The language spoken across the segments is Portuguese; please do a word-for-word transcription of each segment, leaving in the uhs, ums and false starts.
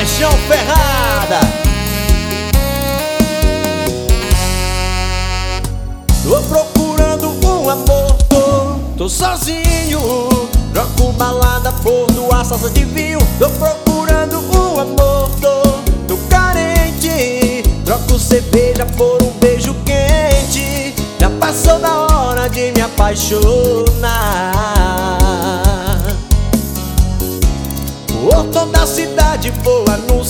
Paixão Ferrada. Tô procurando um amor, tô, tô sozinho. Troco balada por duas salsas de vinho. Tô procurando um amor, tô, tô carente. Troco cerveja por um beijo quente. Já passou da hora de me apaixonar. Por toda a cidade vou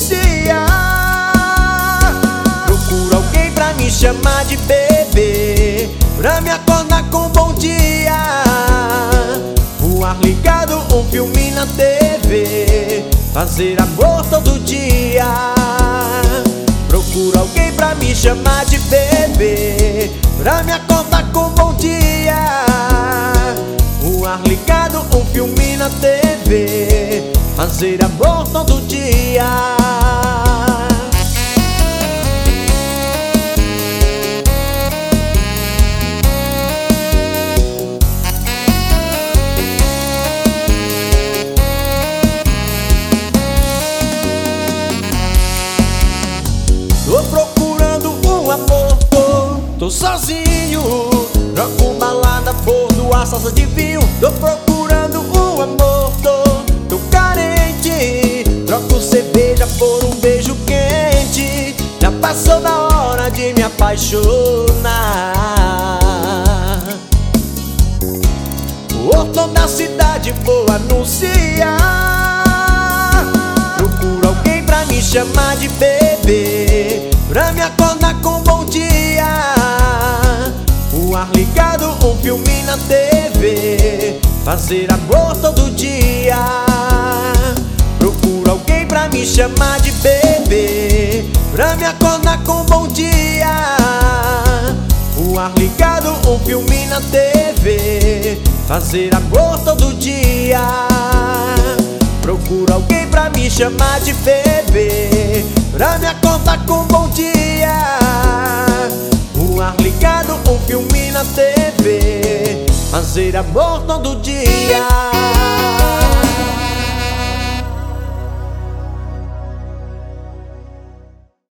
anunciar. Procuro alguém pra me chamar de bebê, pra me acordar com bom dia. O ar ligado, um filme na T V, fazer amor todo dia. Procuro alguém pra me chamar de bebê, pra me acordar com bom dia. O ar ligado, um filme na T V, fazer amor todo dia. Tô procurando um amor, tô, tô sozinho. Troco balada por duas salsas de vinho. Tô procurando um amor, tô, tô carente. Troco cerveja por um beijo quente. Já passou da hora de me apaixonar. Por toda a cidade vou anunciar. Procuro alguém pra me chamar de bebê, pra me acordar com bom dia. O ar ligado, um filme na T V, fazer amor todo dia. Procuro alguém pra me chamar de bebê, pra me acordar com bom dia. O ar ligado, um filme na T V, fazer amor todo dia. Procuro alguém pra me chamar de bebê, pra me acordar com bom dia. O ar ligado, um filme na T V, fazer amor todo dia.